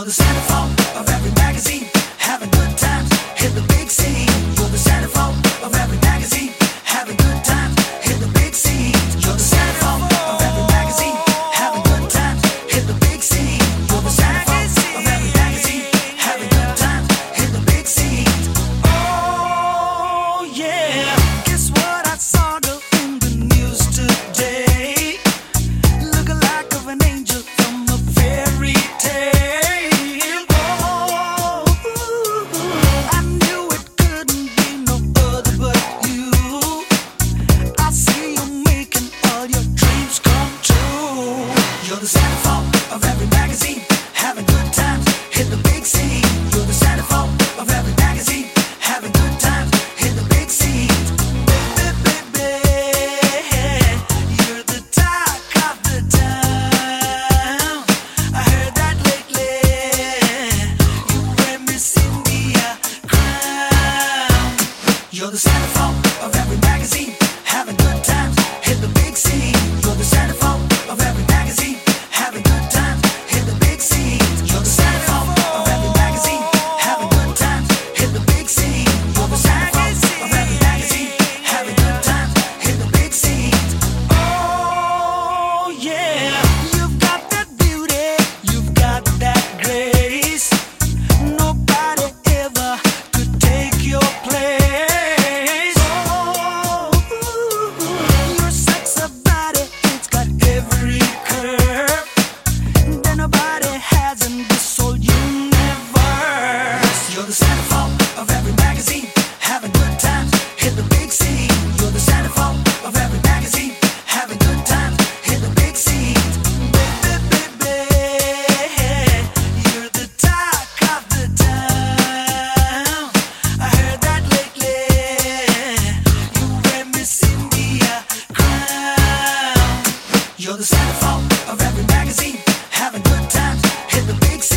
You're the centerfold of every magazine, having good times, hit the big scene. You're the centerfold of every magazine, having good times, hit the big scene. You're the centerfold of every magazine, having good times, hit the big scene. You're the centerfold of every magazine, having good times, hit the big scene. Oh yeah, guess what I saw in the news today? Looking like of an angel from a fairy tale. You're the centerfold of every magazine, having good times, hit the big scene. You're the centerfold of every magazine, having good times, hit the big scene. Baby, you're the talk of the town. I heard that lately. You wear Miss India crown. You're the centerfold of every magazine, having good times, hit the big scene. You're the centerfold of every magazine, having good times, hit the big scene. You're the centerfold of every magazine, having good times, hit the big scene. You're the centerfold of every magazine, having good times, hit the big scene. Oh yeah, you've got that beauty, you've got that grace. Nobody ever could take your place. Oh, your sexy body, it's got every curve that nobody has in this whole universe. You're the centerfold of every magazine, having good times, hit the big scene. You're the centerfold of every magazine, having good times, hit the big scene. Baby, you're the talk of the town. I heard that lately. You wear Miss India crown. You're the centerfold of every magazine, having good times, hit the big scene.